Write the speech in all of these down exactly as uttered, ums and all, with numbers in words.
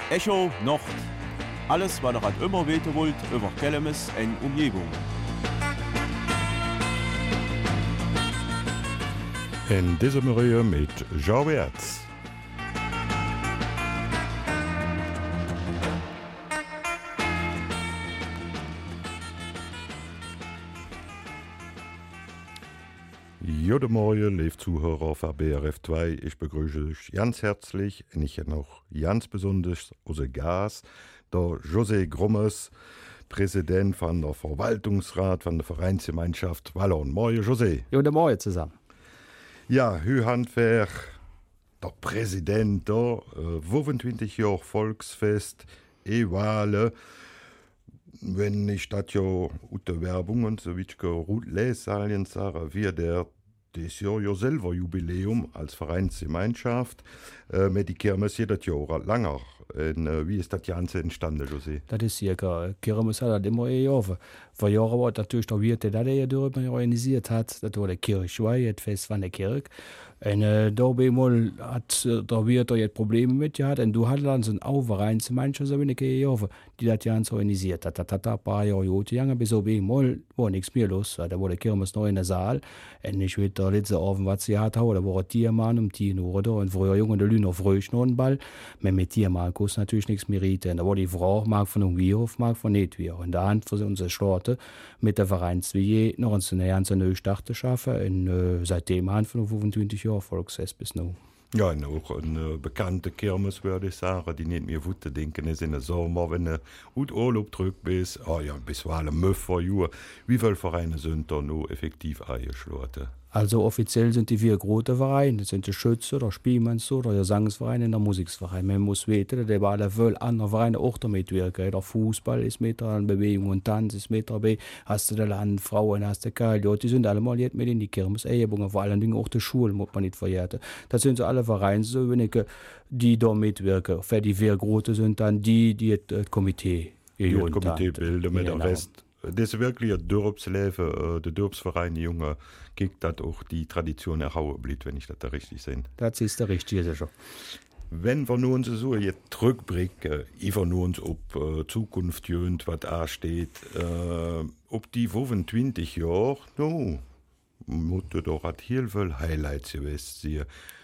Echo Nord. Alles, was ihr halt immer weten wollt, über Kellemes en Umgebung. In dieser Reihe mit Jean Wertz. Guten Morgen, liebe Zuhörer von B R F zwei. Ich begrüße euch ganz herzlich und ich noch ganz besonders unser Gast, der José Grommes, Präsident von der Verwaltungsrat von der Vereinsgemeinschaft Wallon. Morgen, José. Guten Morgen zusammen. Ja, Hühandwer, der Präsident, der äh, fünfundzwanzig Jahre Volksfest, E-Wahlen. Wenn ich das ja unter Werbung und so wie ich gut lese, sage, wie der das Jahr ja selber Jubiläum als Vereinsgemeinschaft. Äh, mit die Kirmes jedes Jahr länger. Und, äh, wie ist das Ganze entstanden, José? Das ist circa. Kirmes hat das immer ein Jahr. Vor Jahren war das natürlich der Wirt, der das organisiert hat. Das war der Kirchweih, das Fest von der Kirche. Und äh, da mal hat äh, der Wirt jetzt Probleme mit gehabt. Und du hattest dann so eine Vereinsgemeinschaft, so wenige Jahre, die das Ganze organisiert hat. Das hat ein paar Jahre gegangen, bis so mal war nichts mehr los. Da war der Kirmes noch in der Saal. Und ich weiß, der letzte Abend, was sie hatte, da war ein Tiermann um zehn Uhr da. Und früher Junge, der Lüner früh noch einen Ball. Aber mit Tiermann kostet natürlich nichts mehr reden. Da war die Frage, mag von Umwirf, mag von nicht wir. Und da haben wir unsere Starte mit der Vereinswehe noch eine ganz neue Start zu schaffen. Und äh, seitdem haben wir fünfundzwanzig Jahre Volksfest bis nun. Ja, und auch eine bekannte Kirmes, würde ich sagen, die nicht mehr wüsste denken, ist in der Sommer, wenn du gut Urlaub zurück bist, oh ja, bis war alle Möffer, wie viele Vereine sind da noch effektiv eingeschlossen? Also offiziell sind die vier große Vereine, das sind die Schütze, der Spielmanns oder der Gesangsverein und der Musikverein. Man muss wissen, dass alle viele andere Vereine auch damit wirken. Der Fußball ist mit der Bewegung und Tanz ist mit dabei. Hast du die Land, Frauen, hast du Kerl, die sind alle mal jetzt mit in die Kirmeserhebungen, vor allen Dingen auch die Schulen, muss man nicht vergessen. Das sind so alle Vereine, so wenige, die da mitwirken. Für die vier große sind dann die, die das Komitee Die das Komitee bilden mit genau. dem Rest. Das ist wirklich ein Dorfsleben, der Dorfsverein, die Junge, kriegt das auch die Tradition erhauen bleibt, wenn ich das da richtig sehe. Das ist der richtige sicher. Wenn wir nun so jetzt zurückblicken, einfach nur uns ob äh, Zukunft jönt, was da steht, äh, ob die fünfundzwanzig Jahre, no, muss doch hat hier viel Highlights gewesen,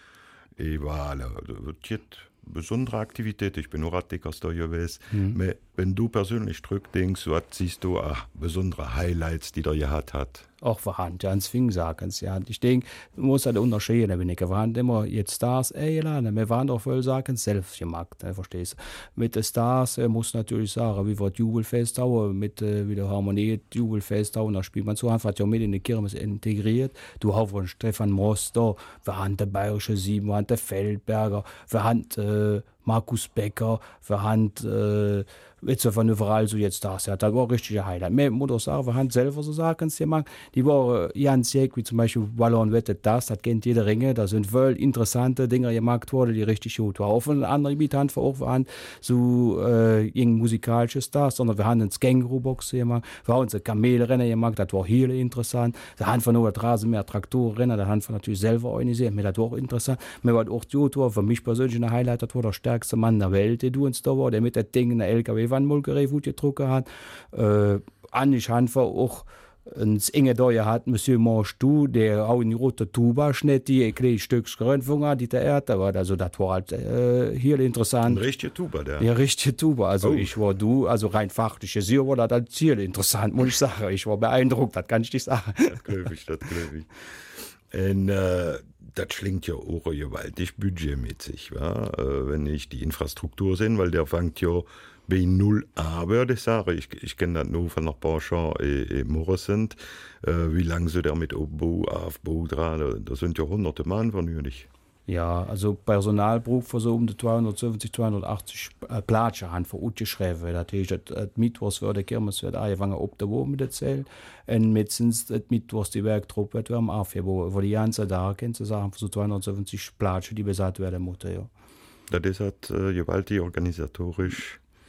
sie, Wahlen, das besondere Aktivität, ich bin nur Radikers da gewesen. Mhm. Wenn du persönlich zurückdenkst, was siehst du auch besondere Highlights, die der gehabt hat? Auch vorhanden, ganz viele Sachen. Ja. Ich denke, man muss halt unterscheiden, wenn ich wir haben immer jetzt Stars eingeladen, wir waren doch voll Sachen selbst gemacht, verstehst du? Mit den Stars äh, muss natürlich sagen, wie wir das Jubelfest haben, mit äh, wie der Harmonie das Jubelfest haben, da spielt man so einfach ja mit in die Kirmes integriert. Du hast von Stefan Moster, wir haben den Bayerische Sieben, wir haben den Feldberger, wir haben äh, Markus Becker, wir haben äh, jetzt von überall so jetzt da. Ja, das war ein richtiger Highlight. Man muss auch sagen, wir haben selber so Sachen gemacht, die waren ganz sehr, wie zum Beispiel Wallon wettet das, das kennt jeder Ringe, da sind voll interessante Dinge gemacht worden, die richtig gut waren. Auf einem anderen Gebiet haben wir auch wir haben so äh, irgendein musikalisches das, sondern wir haben ein Känguru-Box gemacht, wir haben unsere Kamelrennen gemacht, das war hier interessant. Da haben wir nur das Rasenmäher Traktorrennen, da haben wir natürlich selber organisiert, mir das war auch interessant. Mir war auch die Tour, für mich persönlich ein Highlight, das war der stärkste Mann der Welt, der du uns da war, der mit der Ding in der L K W-Wandmulgerei gut gedruckt hat. Äh, Annisch haben wir auch ins enge Deuer hat Monsieur Manchou, der auch in rote Tuba schnitt, die ein kleines Stück Röntgen hat, die der Erde war. Also das war halt äh, hier interessant. Ein richtiger Tuba, der. Ja, richtige Tuba. Also oh. ich war du, also rein fachliche Sier war das halt hier interessant, muss ich sagen. Ich war beeindruckt, das kann ich nicht sagen. Das glaube ich, das glaube ich. Und äh, das schlingt ja auch ein gewaltig Budget mit sich, wa? Äh, wenn ich die Infrastruktur sehe, weil der fängt ja bei null an, würde ich sagen. Ich, ich kenne das nur von der Branche in Morrison. Äh, wie lange sie da mit Aufbau, Aufbau dran? Da, da sind ja hunderte Mann vernünftig. Ja, also Personalberuf für so um die zweihundertsiebzig, zweihundertachtzig äh, Plätze haben wir ausgeschrieben. Das heißt, das Mittwochs wird der Kirmes wird angefangen, ob der Wohl mit der Zell. Und meistens das Mittwochs die Werktruppe wird am aufgebaut. Wo die ganze Tag, kannst du sagen, für so zweihundertsiebzig Plätze, die besetzt werden müssen, ja. Das ist halt äh, gewaltig organisatorisch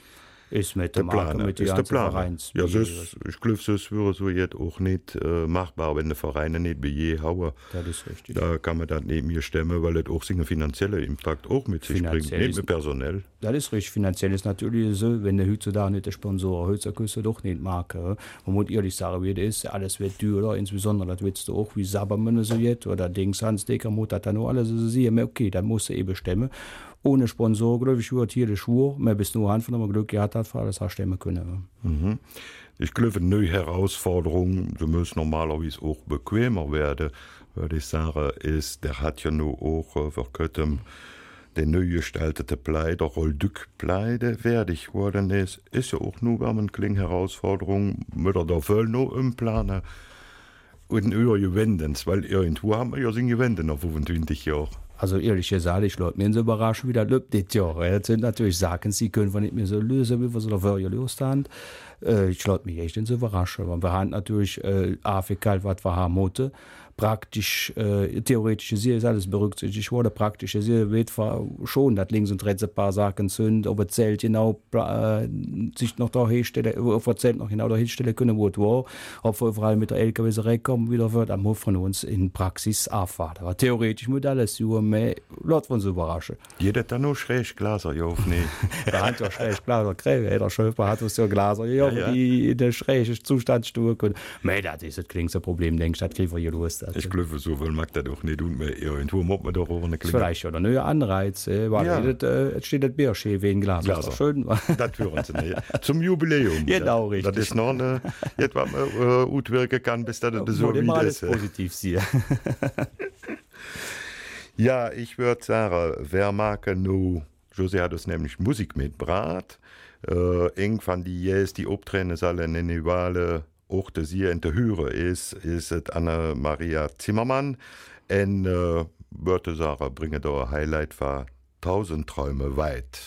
ist mit dem Marke, mit ist der Plan. Vereins. Ja, so ist, ich glaube, das wäre so jetzt auch nicht äh, machbar, wenn die Vereine nicht bei je hauen. Das ist richtig. Da kann man das neben mir stemmen, weil das auch seine finanzielle Impact auch mit sich bringt, nicht mit personell. Das ist richtig. Finanziell ist natürlich so, wenn der heutzutage nicht der Sponsor heutzutage doch nicht mag. Man muss ehrlich sagen, wie das ist. Alles wird teurer, insbesondere das willst du auch, wie Sabermann so jetzt oder Dings Hans Decker, muss das dann auch alles so sehen. Okay, dann musst du eben stemmen. Ohne Sponsor, glaube ich, wird hier der Schwur. Man bis nur Hand, wenn man Glück gehabt hat, für alles auch stemmen können. Mhm. Ich glaube, eine neue Herausforderung, sie müssen normalerweise auch bequemer werden, würde ich sagen, ist, der hat ja nur auch äh, vor kurzem den neu gestaltete Plei, der Rolldück-Pleide, fertig geworden ist, ist ja auch nur eine kleine Herausforderung, mit der da voll noch umplanen und eure Gewänden, weil irgendwo haben wir ja seine Gewände nach fünfundzwanzig Jahren. Also ehrlich gesagt, ich lasse mich so überraschen, wie das läuft das Jahr. Das sind natürlich Sachen, sie können wir nicht mehr so lösen, wie wir sie da vorher gelöst haben. Äh, ich lasse mich echt so überraschen. Weil wir haben natürlich äh, A F K, was wir haben mussten. Praktisch, äh, theoretische Sicht ist alles berücksichtigt worden. Praktische Sicht wird schon, dass links und rechts ein paar Sachen sind, ob er Zelt genau äh, sich noch da hinstellen, ob er Zelt noch genau da hinstellen können, wo es war, ob wir überall mit der L K W reinkommen, wieder wird, am Hof von uns in Praxis abfahren. Aber theoretisch muss alles so mehr, lass uns überraschen. Jeder hat da noch schräg Glaser, ja, nee. Da hat ja schräg Glaser gekriegt, der Schöpfer hat uns ja Glaser, ja, ja, ja. Die in der schrägen Zustand stehen können. Aber das ist das kleinste Problem, denkst du, das kriegen wir hier los. Ich glaube, so viel mag das doch nicht und mehr irgendwo muss man doch auch eine kleine... Vielleicht schon ein neuer Anreiz, äh, weil ja. Jetzt äh, steht das Bärschee wie ein Glas. Glaser. Das schön. Das hören sie nicht. Zum Jubiläum. Genau, richtig. Das ist noch eine, jetzt, was man äh, gut wirken kann, bis das ja, so wie das ist. Positiv sehen. Ja, ich würde sagen, wer mag nur, José hat uns nämlich Musik mitgebracht, äh, irgendwann die Jäs, die Obträne sollen in die Wale auch das hier in der Höhe ist, ist es Anna-Maria Zimmermann. Und äh, würde sagen, bringe da ein Highlight für tausend Träume weit.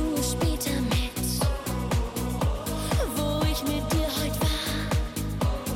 Mit dir heute war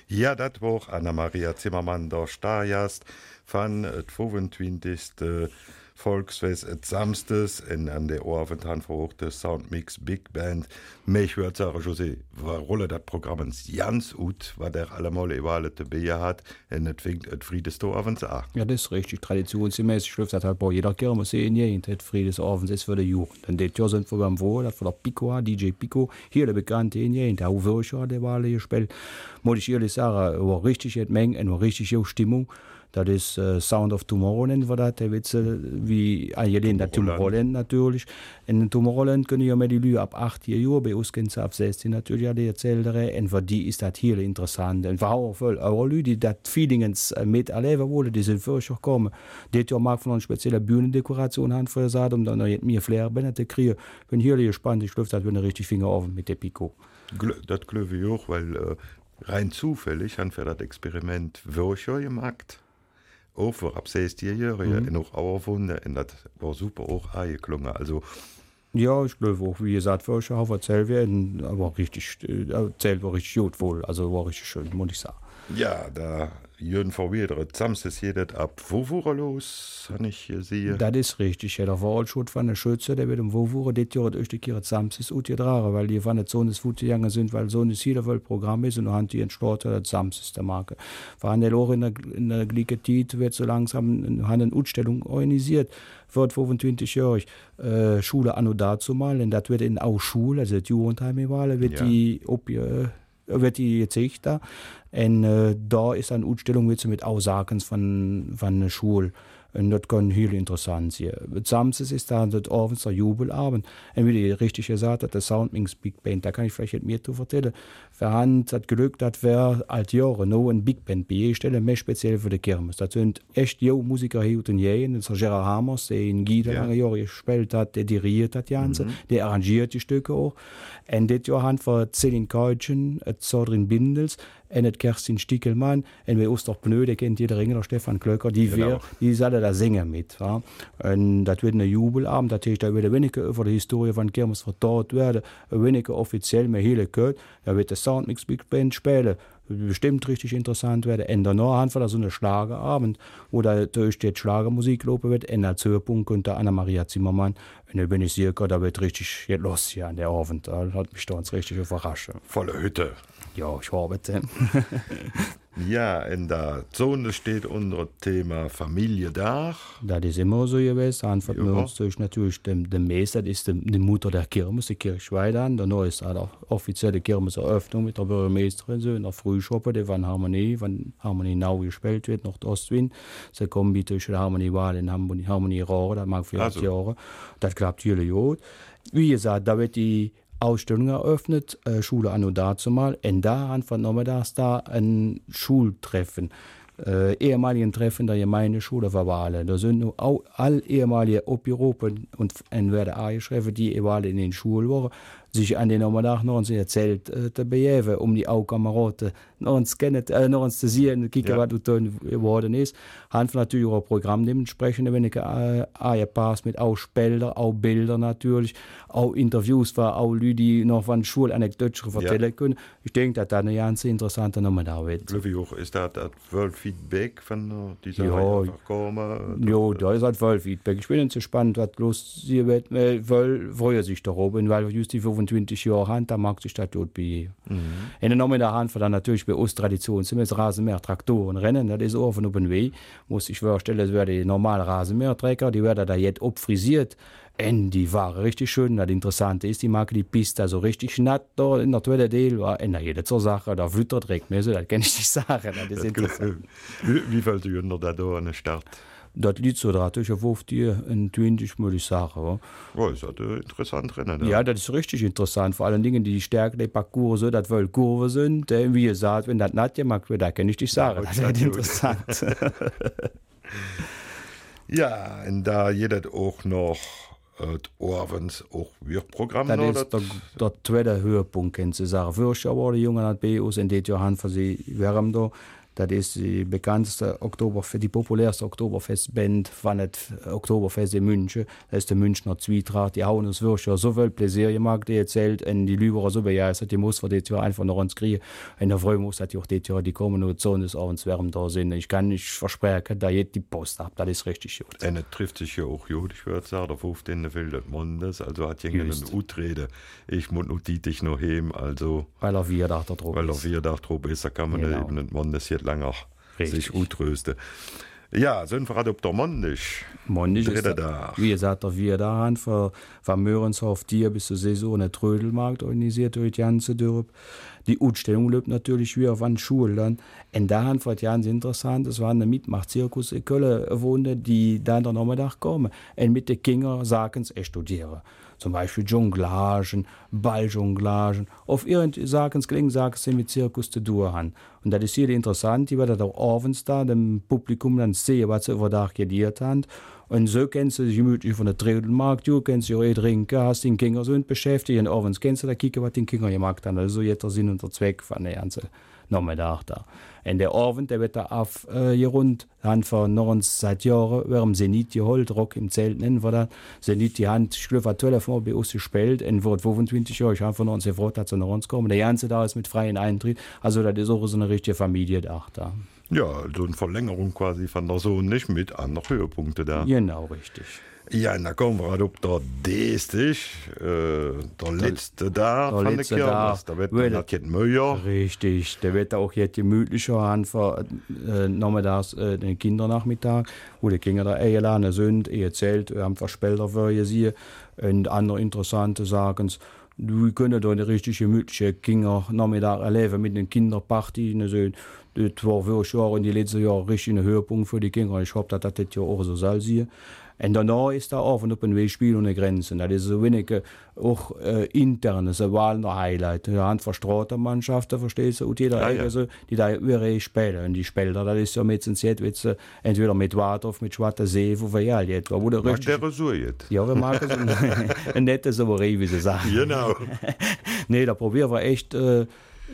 Ja, dat war Anna-Maria Zimmermann der Stajast van et fünfundzwanzigste Volksfest et Samstes en an der Orventan verhochte Soundmix Big Band. Mech hört Sarah José, war rolle dat Programm ganz ut, war der allemal evalete Bier hat, en et winkt et Friedestorvens a. Ja, das ist richtig traditionsmäßig. Schrift hat halt bei jeder Kirche sehen, je, et Friedestorvens ist für die Jugend. Denn das Jahr sind wir beim Wohl, das war der Pico, D J Pico, hier der bekannte in je, der Uwircher, der war alle gespielt. Muss ich ehrlich sagen, war richtig et Menge, war richtig jo Stimmung. Das ist äh, Sound of Tomorrowland, war das, der Witze, wie jeden der Tomorrowland natürlich. In Tomorrowland können ja mehr die Lü ab acht Jahren, bei uns können sie ab sechzehn natürlich alle erzählen. Und für die ist das hier interessant. Und war auch voll, aber Leute, die das Feelings mit erleben wollen, die sind für euch gekommen. Das ja mag von einer speziellen Bühnendekoration haben, für das, um dann noch mehr Flair zu kriegen. Bin hier gespannt, ich glaube, das wird ein richtig Finger offen mit der Pico. Das glaube ich auch, weil äh, rein zufällig haben wir das Experiment Würcher gemacht. Auch für ab sechzehn Jahren, mhm. noch Auerwunde, und das war super auch eingeklungen. Also, ja, ich glaube auch, wie gesagt, für euch auch erzählt werden, aber richtig, erzählt war richtig gut wohl, also war richtig schön, muss ich sagen. Ja, da Jürgen verwidert, Samstag jedet ab Wowure los, habe ich gesehen. Das ist richtig, ja, da war auch schon von der Schütze, der wird um Wowure, das Jahr durch die Kirche Samstag ausgetragen, weil die von der Zone des Fuß gegangen sind, weil so ein Siederwelt-Programm ist und dann haben die entschlossen, das Samstag der Marke. Waren der auch in der, in der gleichen Zeit, wird so langsam eine Ausstellung organisiert, wird fünfundzwanzig Jahre äh, Schule anno dazu mal, und das wird in auch Schule, also die Jugendheimwahl, wird ja. die ob äh, wird die gezeigt da. Und äh, da ist eine Ausstellung mit Aussagen von, von der Schule. Und das kann heel interessant sein. Samstag ist da das abends der Jubelabend. Und wie du richtig gesagt hast, der Soundmix Big Band, da kann ich vielleicht mehr zu erzählen. Wir haben das Glück, dass wir alt Jahre noch ein Big Band beistellen, mehr speziell für die Kirmes. Das sind echt junge Musiker hier und hier. Das ist Gerard Hamers, der in Guido ja. lange Jahre gespielt hat, der dirigiert das Ganze, mhm. der arrangiert die Stücke auch. Und das Jahr haben wir Celine Keutschen, Zodrin Bindels, und Kerstin Stickelmann, und wir Oster Pneu, der kennt jeder Ringer, Stefan Klöcker, die genau. wir, die sollen da singen mit. Ja. Und das wird ein Jubelabend, das heißt, da wird weniger über die Historie von Kirmes vertraut werden, weniger offiziell mehr hele gehört, da wird der Soundmix Big Band spielen. Bestimmt richtig interessant werden. Und danach haben wir da so einen Schlagerabend, wo da durch die Schlagermusik laufen wird. Und als Höhepunkt unter Anna-Maria Zimmermann. Und da bin ich sicher, da wird richtig jetzt los hier an der Abend. Das hat mich da uns richtig überrascht. Volle Hütte. Ja, ich arbeite. Ja, in der Zone steht unser Thema Familie da. Das ist immer so gewesen. Einfach ja. uns durch natürlich dem, dem Meister, das ist die, die Mutter der Kirmes, die Kirchweihdan. Danach ist auch offizielle Kirmeseröffnung mit der Bürgermeisterin, so in der Frühschoppe, die von Harmonie, wenn Harmonie Nau gespielt wird, nach Ostwind. Sie kommen durch die Harmonie-Wahl in Harmonie, Harmonie Rohre, das mag vierzig also. Jahre. Das klappt jede Jahr. Wie gesagt, da wird die Ausstellung eröffnet, äh, Schule anno dazu mal, und da einfach nachmittags da ein Schultreffen, äh, ehemaligen Treffen der Gemeindeschule verwahlen. Da sind nur auch all ehemalige Opiropen und werden eingeschrieben, die evaluiert in den Schulen waren, sich an den Nachmittag noch uns erzählt, äh, zu begeben, um die auch Kameraden noch uns kennen, äh, noch uns zu sehen, kicken, ja. was da geworden ist. Haben wir natürlich auch ein Programm dementsprechend, wenn ich äh, angepasst mit auch Spieler, auch Bilder natürlich, auch Interviews war auch Leute, die noch von Schulanekdoten erzählen ja. können. Ich denke, dass das eine ganz interessante Nachmittag wird. Wie hoch ist das, das Feedback von dieser ja, kommen? Ja, da ist halt voll Feedback. Ich bin jetzt gespannt, was los hier wird, weil freue sich darüber, weil wir just die fünfundzwanzig Jahre haben, da mag sich das dort bei. Mhm. In der Nachmittag haben wir dann natürlich bei uns Tradition, sind jetzt Rasenmäher, Traktoren, Rennen, das ist offen auf dem Weg. Muss ich vorstellen, das wäre die normale Rasenmähertrecker, die werden da jetzt abfrisiert. Und die waren richtig schön. Das Interessante ist, die mag die Piste so richtig natt da in der zweiten Teil war. Und da jeder zur Sache, da Wütter trägt mir so, das kann ich nicht sagen. Das ist interessant. Wie, wie viel Jünger da da an den Start? Das liegt so da, durch auf die in zwanzig, würde ich sagen. Ja, ist halt interessant Rennen. Ja. ja, das ist richtig interessant. Vor allen Dingen die Stärke der Parcours, so, dass wohl Kurven sind. Wie gesagt, wenn das natt gemacht wird, da kann ich nicht sagen. Ja, das ist interessant. Ja, und da jeder auch noch Orvens auch Wirkprogramm. Das ist der, der zweite Höhepunkt, kann Sie sagen. Für aber die Jungen hat B U S in dem Jahr haben wir sie, wir haben da Das ist die bekannteste Oktoberfest, die populärste Oktoberfestband von dem Oktoberfest in München. Das ist der Münchner Zwietracht. Die haben uns wirklich so viel Pläsier gemacht, die erzählt, und die Lüberer so begeistert, die muss für das Jahr einfach noch uns kriegen. Und da freuen wir uns, dass auch das Jahr die kommende Zone des Abends wärmen da sind. Ich kann nicht versprechen, da jetzt die Post ab, das ist richtig gut. Und es trifft sich ja auch gut, ich würde sagen, der fünfzehnten Will des Mondes, also hat jemand eine Utrede. Ich muss noch die dich noch heben, also. Weil er wieder da drauf Weil er wieder drauf ist, da kann man genau. eben den Mondes jetzt länger Richtig. sich utrösten. Ja, sind wir gerade auf der Mondisch. Mondisch ist da, wie gesagt, der wir da haben, für, für Möhrenshof Tier bis zur Saison einen Trödelmarkt organisiert durch die ganze Dörp. Die Ausstellung läuft natürlich wieder von Schulen. Und da haben wir ganz interessant, es war eine Mitmachzirkus in Köln wohnen, die dann der Nachmittag kommen. Und mit den Kindern sagen sie, studieren. Zum Beispiel Jonglagen, Balljonglagen. Auf irgendeine Sachen klingen, sagen sie mit Zirkus zu tun haben. Und das ist hier interessant, die werden auch abends da dem Publikum dann sehen, was sie über den Tag gelernt haben. Und so kennst du dich gemütlich von der Trödelmarkt, du kennst dich auch trinken, hast den Kinder so beschäftigt und abends kennst du da kicken, was den Kinder gemacht haben. Also jetzt der Sinn und der Zweck von der ganzen Nachmittag da. Und der Abend, der wird da aufgerundet, äh, haben wir noch seit Jahren, wir haben Zenit geholt, Rock im Zelt nennen wir das. Zenit, die haben, ich glaube, zwölf Mal bei uns gespielt, und wird fünfundzwanzig Jahre, ich habe von uns gefragt, dass sie nach uns kommen. Der ganze da ist mit freiem Eintritt, also das ist auch so eine richtige Familie da. da. Ja, so eine Verlängerung quasi von der Sohn nicht mit anderen Höhepunkten da. Genau, richtig. Ja, und da kommen wir gerade auf der Diestig, äh, der letzte da der von der letzte Kirmes. Da, da wird dann jetzt mehr. Richtig, der wird auch jetzt gemütlicher haben für äh, nachmittags äh, den Kindernachmittag, wo die Kinder da eingeladen sind, erzählt, wir haben Spieler für sie und andere interessante Sachen. Wir können da eine richtig gemütliche Kindernachmittag erleben mit den Kinderpartien. Das war wirklich auch in den letzten Jahren richtig ein Höhepunkt für die Kinder. Ich hoffe, dass das ja auch so soll sein. Und danach ist da auch auf dem Weg Spiel ohne Grenzen. Das ist so wenig auch äh, internes, ein Wahlender Highlight. Da haben verstraute Mannschaften, verstehst du, und jeder ja, ja. Also, die da ihre spielen. Und die Spieler, das ist ja mit jetzt entweder mit Wadorf, mit Schwarzer See, wo wir ja jetzt. Wo der Mag der so jetzt? Ja, wir machen so ein, ein nettes Souverän, wie sie sagen. Genau. Nee, da probieren wir echt äh,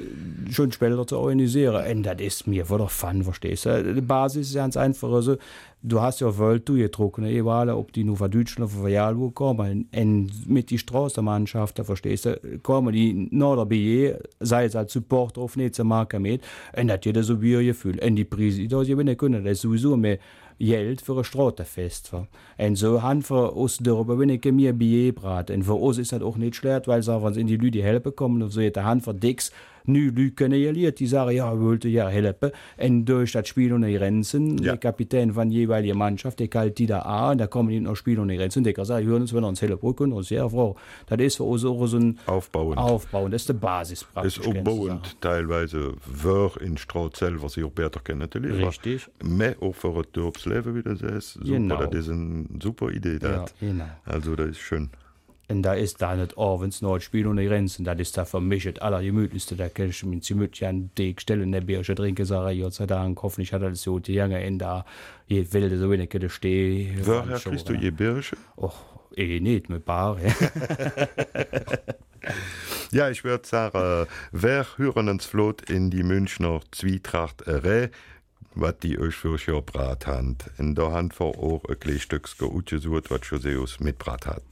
schon Spieler zu organisieren. Und das ist mir voll Fun, verstehst du. Die Basis ist ganz einfach. Also, du hast ja Welt durchgetrocknet, egal ob die nur von Deutschland oder von Jalbo kommen. Und mit die Straßenmannschaften, verstehst du, kommen die nach der B E, sei es als Supporter auf nächste Marke mit. Und das hat jeder so wie ihr Gefühl. Und die Preise, die das gewinnen können, das ist sowieso mehr Geld für ein Straßenfest. Und so haben wir uns darüber weniger mehr Bier gebraten. Und für uns ist das auch nicht schlecht, weil sie wenn die Leute helfen kommen, und so hat Hand für Dicks, nu Leute können geliert, die sagen, ja, wir wollten ja helfen. Und durch das Spiel ohne Grenzen, ja. Der Kapitän von jeweiliger Mannschaft, der kalt die da an, da kommen die noch Spiel ohne Grenzen. Der kann sagen, hören uns, wenn wir uns helfen können, uns sehr froh. Das ist für uns auch so ein Aufbauend. Aufbauen. Das ist die Basis praktisch. Das ist aufbauend, teilweise, wer in Straße selber sich auch besser kennenzulernen. Richtig. Mehr auch für ein Dorfsleben, wie das ist. Super, genau. Das ist eine super Idee. Ja, genau. Also, das ist schön. Und da ist da nicht abends noch Spiel ohne Grenzen. Das ist da für mich das Allergemütlichste. Da kann ich mir ziemlich an die Stelle in der Bierche trinken, sage ich, Gott sei Dank, hoffentlich hat das so die Jange in da, je wilde so wenig da stehen. Woher kriegst du je Bierche? Och, eh nicht, mit Bar. Ja, ich würde sagen, wer hören uns flott in die Münchner Zwietracht Reh, was die euch für euch brat haben. Und da haben wir auch ein kleines Stück ausgesucht, was Joseus mitbrat hat.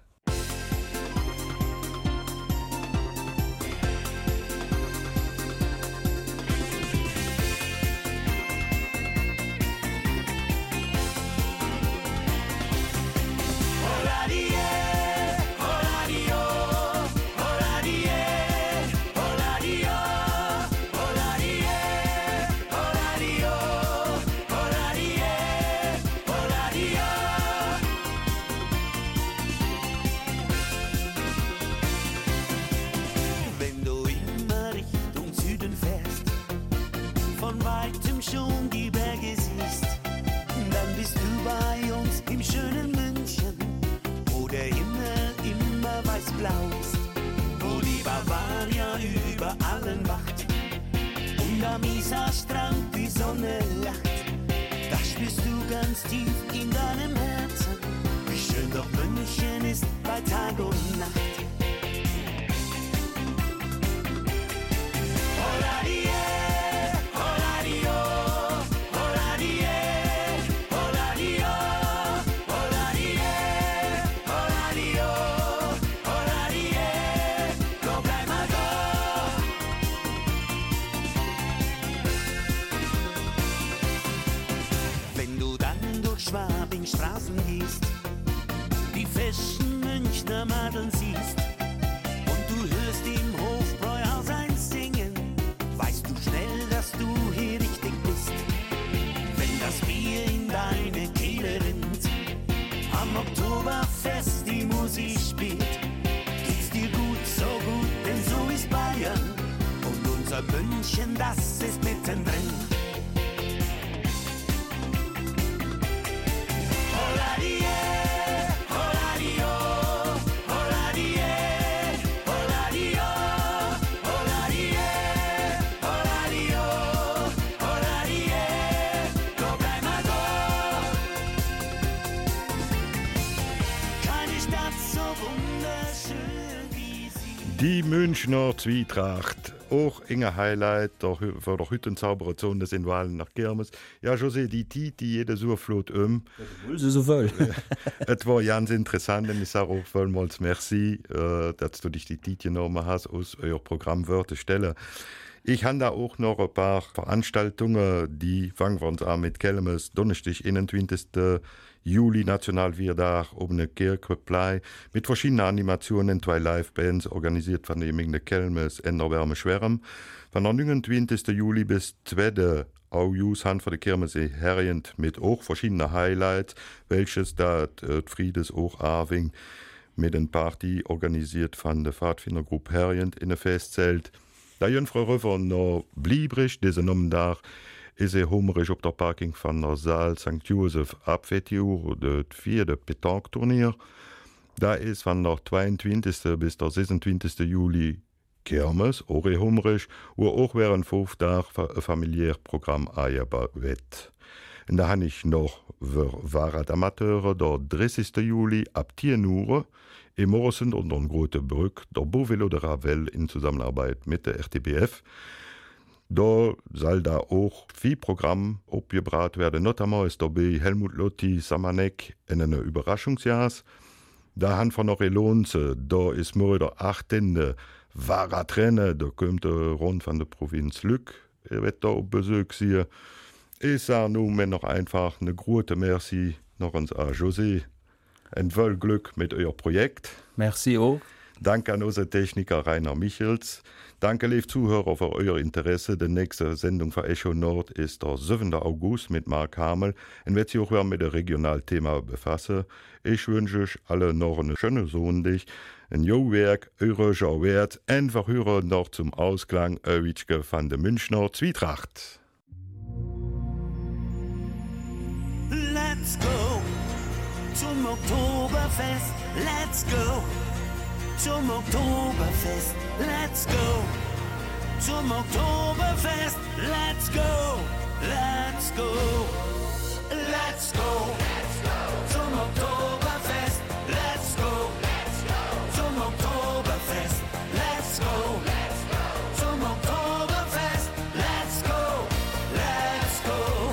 Strand, die Sonne lacht, da spürst du ganz tief in deinem Herzen, wie schön doch München ist bei Tag und Nacht. Hola die, hola die, den Straßen gehst, die feschen Münchner Madeln siehst und du hörst im Hofbräuhaus eins singen, weißt du schnell, dass du hier richtig bist. Wenn das Bier in deine Kehle rinnt, am Oktoberfest die Musik spielt, geht's dir gut, so gut, denn so ist Bayern und unser München, das ist mittendrin. Die Münchner Zwietracht, auch enger Highlight der, für der Hüttenzauberer Zone sind Wahlen nach Kirmes. Ja, José, die Tiet, die jede Surflot um. Ja, so voll. Es war ganz interessant und ich sage auch vielmals merci, äh, dass du dich die Tiet genommen hast, aus euer Programmwörter stellen. Ich habe da auch noch ein paar Veranstaltungen, die fangen wir uns an mit Kelmes, Donnerstag, einundzwanzigsten Juli, Nationalvierdach, oben eine Kirchweplei, mit verschiedenen Animationen, zwei Live-Bands, organisiert von dem Inge Kelmes, Enderwärme Schwärm. Von der neunundzwanzigsten Juli bis zweiten August haben für die Kirmesee herrend mit auch verschiedenen Highlights, welches da äh, Friedes auch Arving mit einer Party organisiert von der Pfadfindergruppe herrend in der Festzelt. Da Frau Röver noch bliebrig, diesen Nommentag, ist er hungrig auf der Parking von der Saal Sankt Josef ab vier Uhr das vierte Petanque-Turnier. Da ist von der zweiundzwanzigsten bis der sechsundzwanzigsten Juli Kirmes, auch er hungrig, wo auch während fünf Tagen ein familiäres Programm Eierbar wird. Und da habe ich noch für Amateure der dreißigsten Juli ab zehn Uhr im Morsen und der Grote Brück der Beauvelo de Ravel in Zusammenarbeit mit der R T B F. Da soll da auch viel Programm abgebracht werden. Notamment ist dabei Helmut Lotti, Samanek in einem Überraschungsjahr. Da haben wir noch Elonze, da ist morgen der achtzehnte wahrer Trainer, da kommt der Rund von der Provinz Lück. Er wird da auf Besuch sein. Ich sage nun noch einfach eine große Merci noch an José. Ein voll Glück mit euer Projekt. Merci auch. Danke an unseren Techniker Rainer Michels. Danke, liebe Zuhörer, für euer Interesse. Die nächste Sendung von Echo Nord ist der siebten August mit Mark Hamel und wird sich auch mit dem Regionalthema befassen. Ich wünsche euch alle noch eine schöne Sonntag, ein Jauwerk, eure Jauwert, einfach hören noch zum Ausklang Öwitschke von der Münchner Zwietracht. Let's go zum Oktoberfest, let's go zum Oktoberfest, let's go zum Oktoberfest, let's go, let's go, let's go zum Oktoberfest, let's go zum Oktoberfest, let's go zum Oktoberfest, let's go, let's go.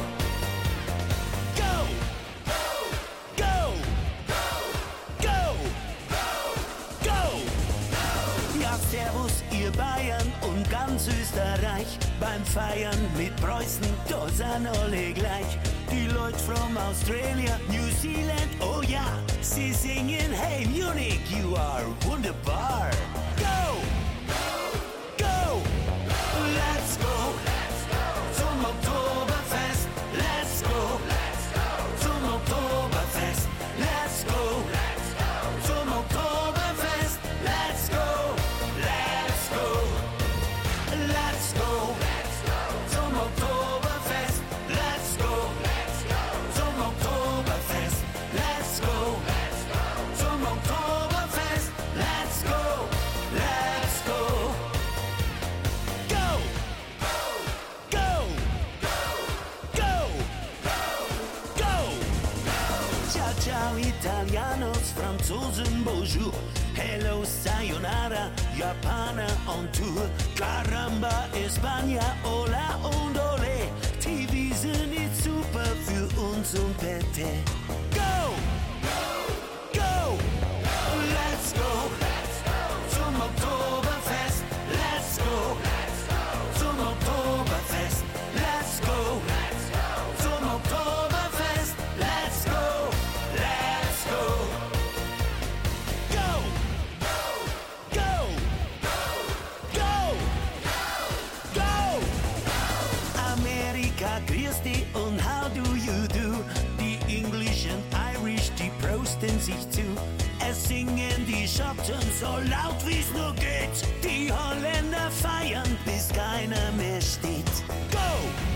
Servus, ihr Bayern und ganz Österreich. Beim Feiern mit Preußen, da sind alle gleich. Die Leute from Australia, New Zealand, oh ja, sie singen Hey Munich, you are wunderbar. Go! Go! Go! Let's go! Zum Oktoberfest, let's go! Zum Oktoberfest, let's go! Zum Oktoberfest, let's go! Let's go zum Oktoberfest, let's go zum Oktoberfest, let's go zum Oktoberfest, let's go, let's go. Go, go, go, go. Ciao, ciao, Italianos, Franzosen, bonjour. Hello, sayonara, Japaner on Tour. Caramba, España, hola und ole. Die Wiesen ist super für uns und bitte. Go! Go! Go! Let's go! Zum Oktoberfest, let's go! Zum Oktoberfest, let's go! Zum Oktoberfest, let's go! Amerika, grüß dich und how do you do? Die English und Irish, die prosten sich zu. Es singen die Schotten so laut wie's nur geht. Die Holländer feiern, bis keiner mehr steht. Go!